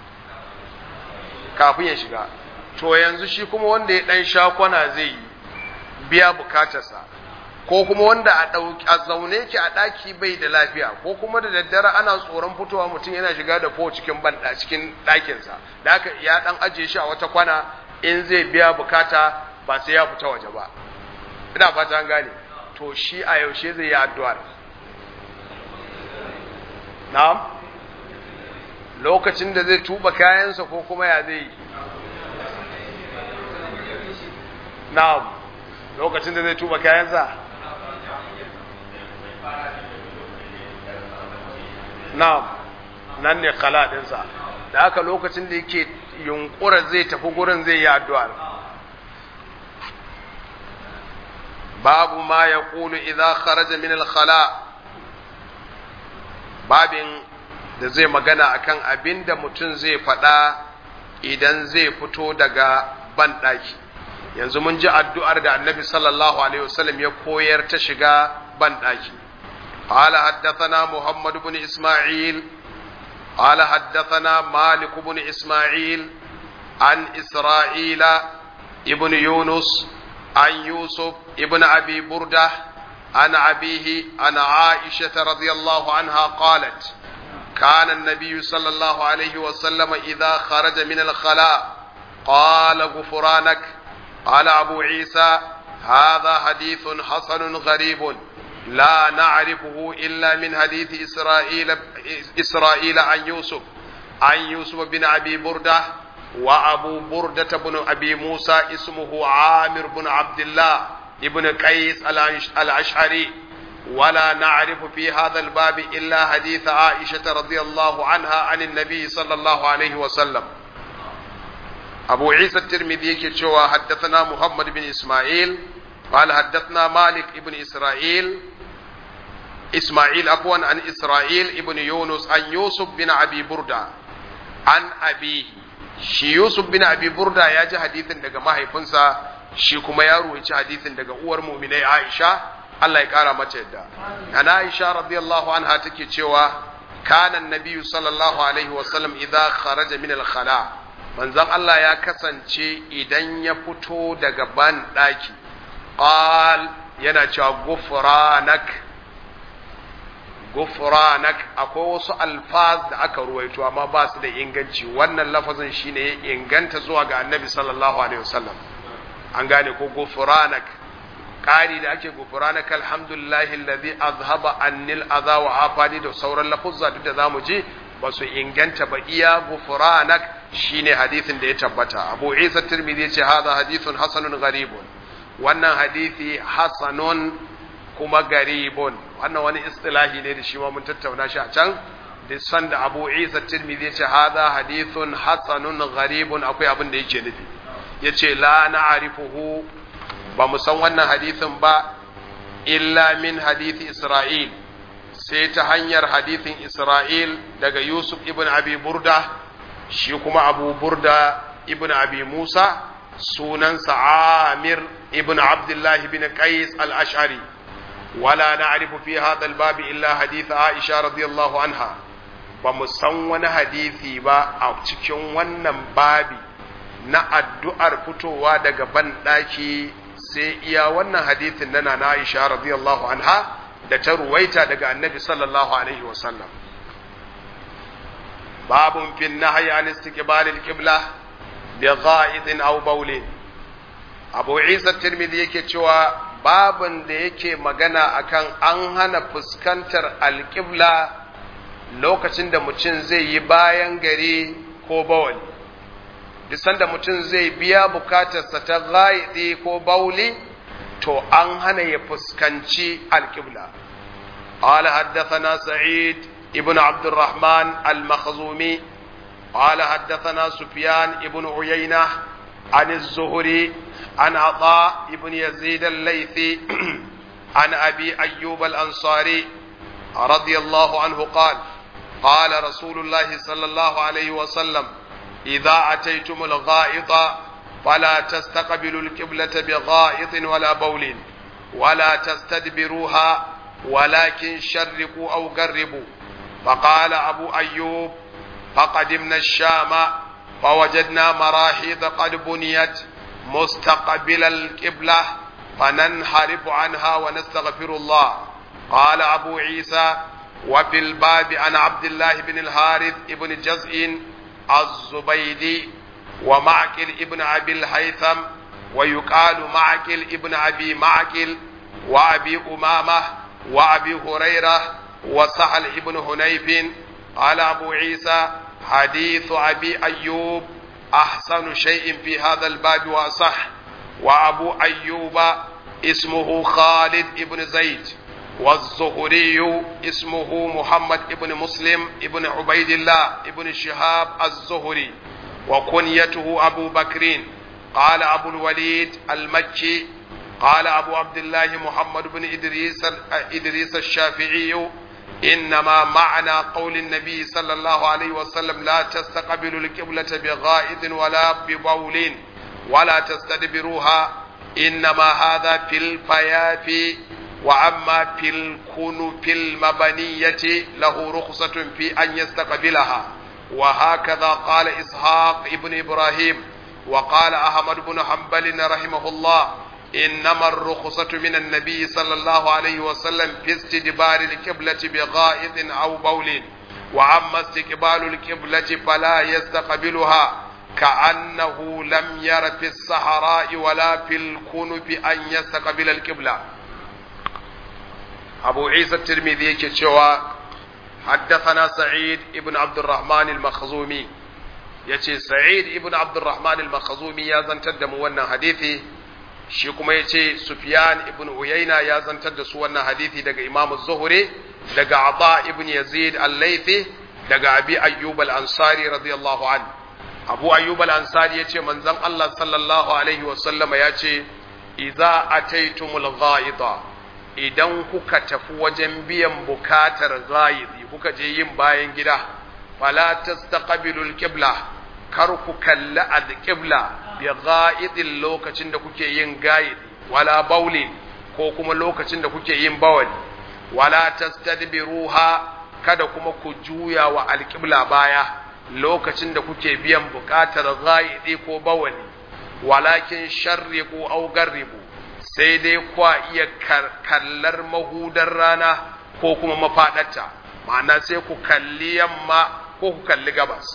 [SPEAKER 1] kafin ya shiga to yanzu shi kuma wanda ya dan shakwana zai yi biya bukatarsa ko kuma wanda a dauki a zaune ki a daki bai da lafiya ko kuma da daddare ana tsoron fitowa mutum yana shiga da fo cikin banda cikin dakin sa da haka ya dan aje shi a wata kwana in zai biya bukata ba sai ya fita waje ba ina fata an gane to shi a yaushe zai yi addu'a na'am lokacin da zai tuba kayansa ko kuma ya zai na'am lokacin da zai tuba kayansa na'am nan ne khala dinsa da haka lokacin da yake yunkura zai tafi gurin zai yi addu'a babu ma yaqulu idza kharaja min al-khala babin da zai magana akan abinda mutum zai faɗa idan zai fito daga banɗaki yanzu mun ji addu'ar da annabi sallallahu alaihi wasallam ya koyar ta shiga banɗaki قال حدثنا محمد بن إسماعيل قال حدثنا مالك بن إسماعيل عن إسرائيل ابن يونس عن يوسف ابن أبي بردة عن أبيه عن عائشة رضي الله عنها قالت كان النبي صلى الله عليه وسلم إذا خرج من الخلاء قال غفرانك قال أبو عيسى هذا حديث حسن غريب لا نعرفه إلا من حديث إسرائيل إسرائيل عن يوسف عن يوسف بن أبي بردة وأبو بردة بن أبي موسى اسمه عامر بن عبد الله ابن قيس الأشعري ولا نعرف في هذا الباب إلا حديث عائشة رضي الله عنها عن النبي صلى الله عليه وسلم أبو عيسى الترمذي كتشوى حدثنا محمد بن إسماعيل قال حدثنا مالك ابن إسرائيل إسماعيل أبوان عن إسرائيل ابن يونس عن يوسف بن أبي بردة عن أبيه shi Yusuf bin Abi Burda ya ji hadisin daga mahaifinsa shi kuma ya ruwaici hadisin daga uwar mu'minai Aisha Allah ya kara mata yadda ana Aisha radiyallahu anha take cewa kana annabi sallallahu alaihi wasallam idza kharaja min al-khala manzon Allah ya kasance idan ya fito daga ban daki qal yana cewa gufranak gufranak akwai wasu alfaz da aka ruwaito amma ba su da inganci wannan lafazin shine ya inganta zuwa ga annabi sallallahu alaihi wasallam an gane ko gufranak kari da ake gufranak alhamdulillahi alladhi azhaba annil adha wa afani da sauran lafuzza duk da zamu ji ba su inganta ba iya gufranak shine hadisin da ya tabbata Abu Isa Tirmidhi yace hadha hadithun hasanun gharibun wannan hadisi hasanun kuma garibun wannan wani istilahi ne da shi ma mun tattauna shi a can da san da Abu Isa Tirmidhi yace hadha hadithun hasanun gharibun akwai abin da yake nufi yace la na'rifuhu ba mu san wannan hadithin ba illa min hadithi Isra'il sai ta hanyar hadithin Isra'il daga Yusuf ibn Abi Burda shi kuma Abu Burda ibn Abi Musa sunansa Amir ibn Abdullah ibn Qais al-Ash'ari wala na'rifu fi hadha al-bab illa hadith Aisha radiyallahu anha ba mu san wani hadisi ba a cikin wannan babi na addu'ar fitowa daga banɗaki sai iya wannan hadithin na na Aisha radiyallahu anha da ta ruwaita daga annabi sallallahu alaihi wasallam babun fin nahyi an istiqbal al-qibla bi gha'idin aw bawlin Abu Isa Tirmidhi yake cewa babun da yake magana akan an hana fuskantar al-qibla lokacin da mutum zai yi bayan gari ko bawali duk sanda mutum zai biya bukatarsa ta ghaidi ko bauli to an hana ya fuskanci alƙibla قال حدثنا سعيد ابن عبد الرحمن المخزومي قال حدثنا سفيان ابن عيينة عن الزهري عن عطاء ابن يزيد الليثي عن أبي أيوب الأنصاري رضي الله عنه قال قال رسول الله صلى الله عليه وسلم إذا أتيتم الغائط فلا تستقبلوا القبلة بغائط ولا بول ولا تستدبروها ولكن شرقوا أو غربوا. فقال أبو أيوب فقدمنا الشام فوجدنا مراحيض قد بنيت مستقبل القبلة فننحرف عنها ونستغفر الله. قال أبو عيسى وفي الباب عن عبد الله بن الحارث بن جزء الزبيدي ومعقل ابن أبي الهيثم ويقال معقل ابن أبي معقل وأبي أمامة وأبي هريرة وسهل ابن هنيف. قال أبو عيسى حديث أبي أيوب أحسن شيء في هذا الباب وأصح. وأبو أيوب اسمه خالد ابن زيد والزهري اسمه محمد ابن مسلم ابن عبيد الله ابن شهاب الزهري وكنيته أبو بكر. قال أبو الوليد المكي قال أبو عبد الله محمد بن إدريس إدريس الشافعي إنما معنى قول النبي صلى الله عليه وسلم لا تستقبلوا القبلة بغائط ولا ببول ولا تستدبروها إنما هذا في الفيافي وأما في الكنف المبنية له رخصة في أن يستقبلها. وهكذا قال إسحاق ابن إبراهيم. وقال أحمد بن حنبل رحمه الله إنما الرخصة من النبي صلى الله عليه وسلم في استدبار القبلة بغائط أو بول وأما استقبال القبلة فلا يستقبلها كأنه لم ير في الصحراء ولا في الكنف أن يستقبل القبلة. أبو عيسى الترمذي كتشوى حدثنا سعيد ابن عبد الرحمن المخزومي yace Sa'id ibn Abdurrahman al-Makhzumi ya zantar da mu wannan hadisi, shi kuma yace Sufyan ibn Uyayna ya zantar da su wannan hadisi daga Imam Az-Zuhri daga Ata ibn Yazid al-Laythi daga Abi Ayyub al-Ansari radiyallahu anhu. Abu Ayyub al-Ansari yace manzon Allah sallallahu alaihi wa sallama yace idza ataytumul ghaida, idan kuka tafi wajen biyan bukatar ghaidi, kuka je yin bayan gida, fala tastaqbilul qibla, kar ku kalli al-qibla bi ghaidin lokacin da kuke yin gaidi, wala baulin ko kuma lokacin da kuke yin bawali, wala tastadbiruha, kada kuma ku juya wa al-qibla baya lokacin da kuke biyan bukatar ghaidi ko bawali, walakin sharriqu aw garribu, sai dai kwa iya kallar mahudar rana ko kuma mafadarta, ma'ana sai ku kalli yamma ko ku kalli gabas,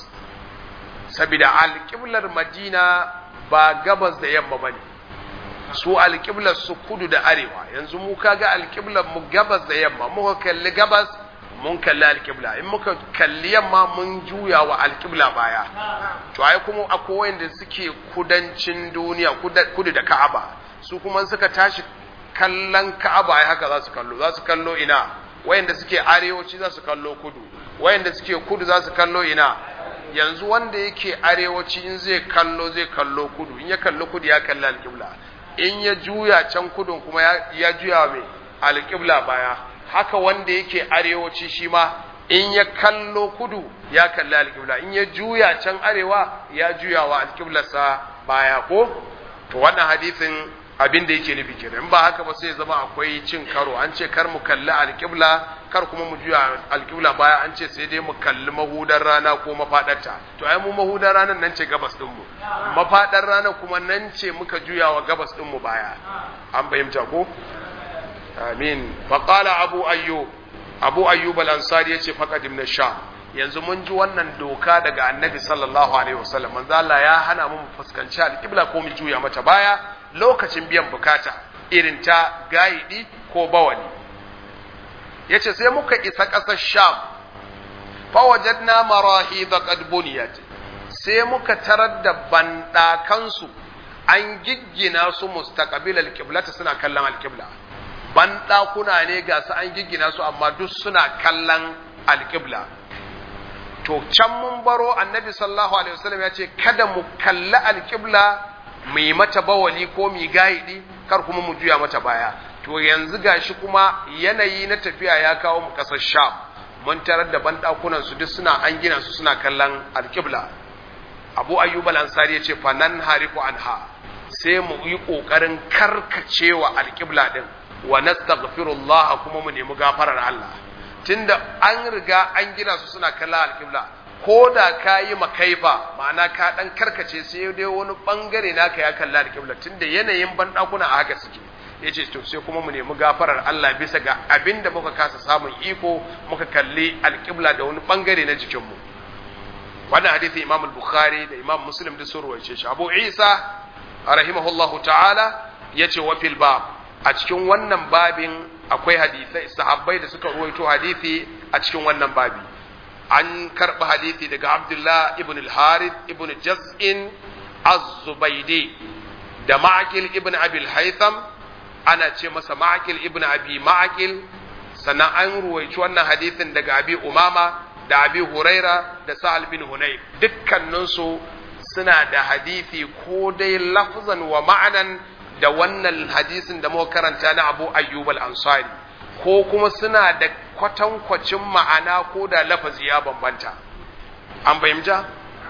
[SPEAKER 1] saboda alƙiblar Madina ba gabas da yamma bane, su alƙiblar su kudu da arewa. Yanzu mu kaga alƙiblar mu gabas da yamma, muka kalli gabas mun kalli alƙibla, in muka kalli yamma mun juya wa alƙibla baya. To ai kuma akwai wanda suke kudancin duniya, kudu da Ka'aba, su kuma suka tashi kallon Ka'aba ai haka za su kallo, za su kallo ina, wayanda suke arewaci za su kallo kudu, wayanda suke kudu za su kallo ina. Yanzu wanda yake arewaci in zai kallo zai kallo kudu, in ya kallo kudu ya kalli alƙibla, in ya juya can kudun kuma ya juya mai alƙibla baya. Haka wanda yake arewaci shi ma in ya kallo kudu ya kalli alƙibla, in ya juya can arewa ya juya wa alƙiblarsa baya ko. To wannan hadisin abin da yake nufi kenan, in ba haka ba sai zama akwai cin karo. An ce kar mu kalli alƙibla, kar kuma mu juya alƙibla baya, an ce sai dai mu kalli mahudar rana ko mafadarta. To ai mu mahudar ranar nan ce gabas din mu, mafadar rana kuma nan ce muka juya wa gabas din mu baya. An fahimta ko? Amin. Fa qala Abu Ayyub, Abu Ayyub al-Ansari yace faqadimna Sham. Yanzu mun ji wannan doka daga Annabi sallallahu alaihi wasallam, manzo Allah ya hana mu fuskanci alƙibla ko mu juya mata baya lokacin biyan bukata irin ta gaidi ko bawali. Yace sai muka isa ƙasar Sham, fa wajadna marahid qad buniyat, sai muka tarar da bandakansu an giggina su mustaqbil alqiblata, suna kallon alqibla. Bandakuna ne ga su an giggina su amma duk suna kallon alqibla. to can mun baro annabi sallallahu alaihi wasallam ya ce kada mu kalli alƙibla mu yi mata bawali ko mu gaidi kar kuma mu juya mata baya. To yanzu gashi kuma yanayi na tafiya ya kawo mu ƙasar Sham, mun tarar da banɗakunan su duk suna an gina su suna kallon alƙibla. Abu Ayyub al-Ansari ya ce fa nan harifu anha, sai mu yi ƙoƙarin karkacewa alƙibla din, wa nastaghfirullah kuma mu nemi gafarar Allah. Tunda an riga an gina su suna kallon alƙibla, ko da ka yi makaifa ma'ana ka ɗan karkace sai dai wani ɓangare naka ya kalla alƙibla, tunda yanayin banɗakuna a haka suke. Ya ce to sai kuma mu nemi gafarar Allah bisa ga abin da muka kasa samun iko muka kalli alƙibla da wani ɓangare na jikinmu. Wannan hadisi Imam al-Bukhari da Imam Muslim da sun ruwaice shi. Abu Isa rahimahullahu ta'ala ya ce wa fil bab, a cikin wannan babin akwai hadisai sahabbai da suka ruwaito hadisi a cikin wannan babi. An karɓi hadisi daga Abdullah ibn al-Harith ibn Jaz'in az-Zubaydi da Ma'qil ibn Abi al-Haytham, ana ce masa Ma'qil ibn Abi Ma'qil. Sannan an ruwaici wannan hadisin daga Abi Umama da Abi Huraira da Sa'al bin Hunayf, dukkaninsu suna da hadisi ko dai lafzan wa ma'anan da wannan hadisin da muka karanta na Abu Ayyub al-Ansari, ko kuma suna da kwatankwacin ma'ana ko da lafazi ya bambanta. An fahimta?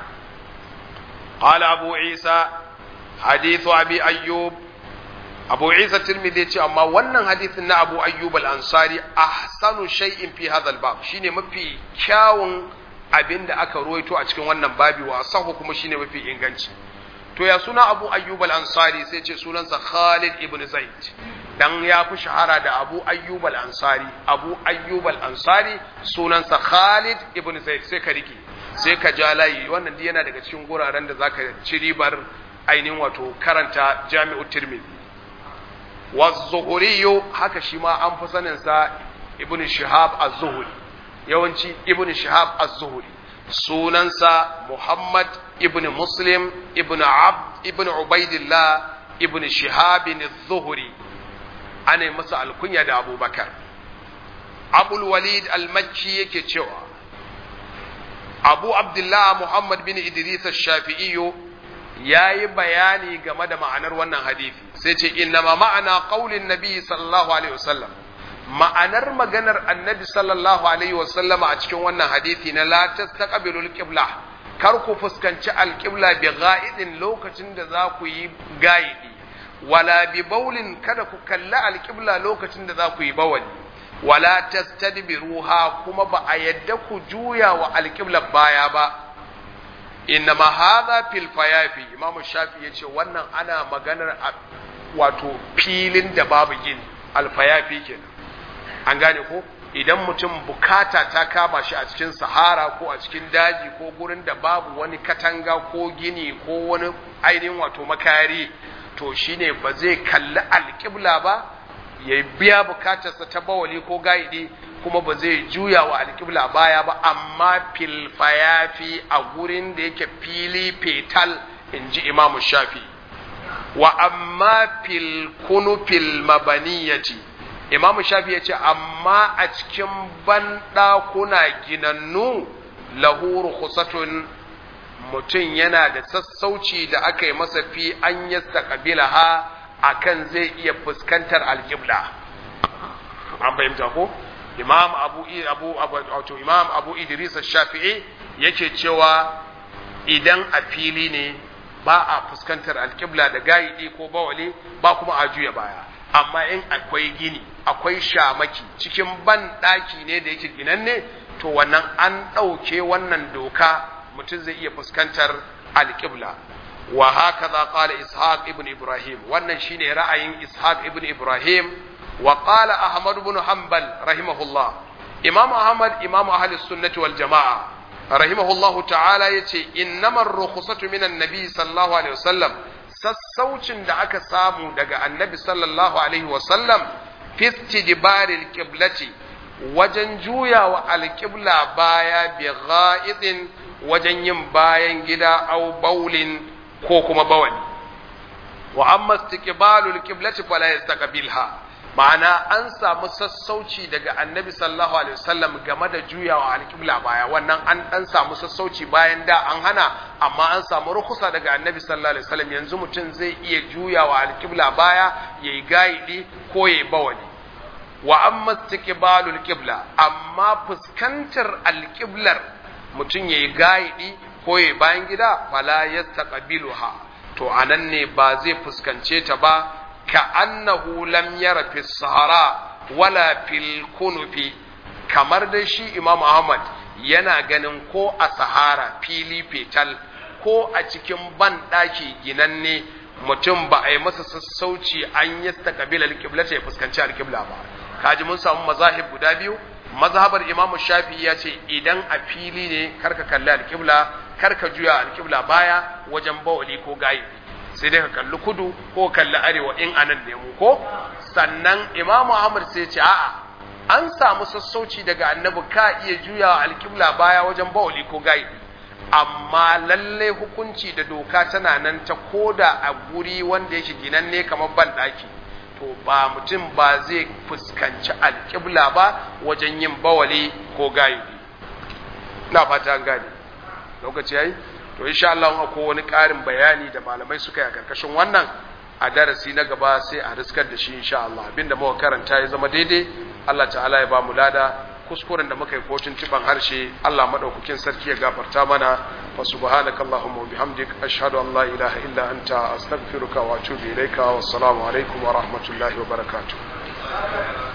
[SPEAKER 1] Qala Abu Isa hadithu Abi Ayyub, Abu Isa Tirmidhi ce amma wannan hadisin na Abu Ayyub al-Ansari ahsanu shay'in fi hadha al-bab, shine mafi kyawun abinda aka ruwaito a cikin wannan babi, wa sahu kuma shine mafi inganci. To ya suna Abu Ayyub al-Ansari? Sai ce sunansa Khalid ibn Zaid, dan ya fi shahara da Abu Ayyub al-Ansari. Abu Ayyub al-Ansari sunansa Khalid ibn Zaid, sai ka rike, sai ka ja layi. Wannan dai yana daga cikin guraren da zaka ci ribar ainihin wato karanta Jami'u Tirmidhi. Wa Zuhri haka shi ma an fi sanin sa Ibn Shihab az-Zuhri, yawanci Ibn Shihab az-Zuhri. Sunansa Muhammad ibn Muslim ibn Abd ibn Ubaidillah ibn Shihab az-Zuhri, ana masa alkunya da Abubakar. Abul Walid al-Makki yake cewa Abu Abdullah Muhammad bin Idris al-Shafi'i yayi bayani game da ma'anar wannan hadisi, sai ce inna ma ma'ana qaulin nabi sallallahu alaihi wasallam, ma'anar maganar annabi sallallahu alaihi wasallam a cikin wannan hadisi na la tastaqbilul qibla, kar ku fuskanci alqibla bi ghaidin lokacin da za ku yi gaidi, wala bi baulin, kada ku kalla alqibla lokacin da za ku yi bawali, wala tastadbiruha, kuma ba a yadda ku juya wa alqibla baya ba. Innama hadha fil fayafi, Imam Shafi yace wannan ana maganar wato filin da babu gini, alfayafi kenan. An gane ko? Idan mutum bukata ta kama shi a cikin sahara ko a cikin daji ko gurin da babu wani katanga ko gini ko wani ainihin wato makari, to shine ba zai kalli alƙibla ba, ya biya bukatarsa ta bawali ko gaidi, kuma ba zai juya wa alƙibla baya ba, amma fil fayafi, a gurin da yake fili fetal, in ji Imam Shafi. Wa amma fil kunufil mabaniyati, Imam Shafi ya ce amma a cikin banɗakuna ginannu, lahu rukhsatun, mutum yana da sassauci da aka yi masa fi an yastaqbilaha, akan zai iya fuskantar alƙibla. An fahimta ko? Imam Abu Abu wato Imam Abu Idris al-Shafi'i yake cewa idan a fili ne ba a fuskantar alƙibla da gaidi ko bawali, ba kuma a juya baya. Amma in akwai gini, akwai shamaki, cikin ban ɗaki ne da yake ginanne, to wannan an ɗauke wannan doka, mutum zai iya fuskantar alƙibla. Wa hakaza qala Ishaq ibn Ibrahim, wannan shine ra'ayin Ishaq ibn Ibrahim. Wa qala Ahmad ibn Hanbal rahimahullah, Imam Ahmad Imam ahli sunnati wal jamaa rahimahullahu ta'ala yace innamar rukhsatu minan nabi sallallahu alaihi wasallam, sassaucin da aka samu daga annabi sallallahu alaihi wasallam fi istidbaril qiblati, wajen juyawa alqibla baya bi ghaidin, wajen yin bayan gida au baulin ko kuma bawali. Wa amma istiqbalul qiblati fala yastaqbilha, ma'ana an samu sassauci daga annabi sallallahu alaihi wasallam game da juyawa alƙibla baya, wannan an dan samu sassauci bayan da an hana, amma an samu rukusa daga annabi sallallahu alaihi wasallam yanzu mutum zai iya juyawa alƙibla baya yayi gaidi ko yayi bawali. Wa amma istiqbalul qibla, amma fuskantar alƙiblar mutum yayi gaidi ko yayi bayan gida, fala yastaqbiluha, to anan ne ba zai fuskance ta ba, ka annahu lam yara fi sahara wala fil kunufi, kamar da shi Imam Ahmad yana ganin ko a sahara fili fetal ko a cikin ban daki ginanne mutum ba a yi masa sassauci an yastaqbil al-qibla ya fuskanci al-qibla ba. Kaji mun samu mazahib guda biyu. Mazhabar Imam Shafi'i ya ce idan a fili ne karka kalli al-qibla, karka juya al-qibla baya wajen bawali ko gayi, sai dai ka kalli kudu ko kalli arewa in anan ne mu ko. Sannan Imam Ahmad sai ce a'a, an samu sassauci daga annabi ka iya juya al-qibla baya wajen bawali ko gayi, amma lalle hukunci da doka tana nan ta koda a guri wanda yake ginanne kamar ban daki, to ba mutum ba zai fuskanci alƙibla ba wajen yin bawali ko gayi. Na fata an gane lokaci yayi, to insha Allah akwai wani ƙarin bayani da malamai suka yi a karkashin wannan a darasi na gaba sai a riskar da shi insha Allah. Abinda muka karanta ya zama daidai, Allah ta'ala ya ba mu lada. Kuskuren da muka yi kotun tiban harshe, Allah madaukakin sarki ya gafarta mana. Wa subhanaka allahumma wa bihamdik, ashhadu an la ilaha illa anta, astaghfiruka wa atubu ilaika. Wassalamu alaikum wa rahmatullahi wa barakatuh.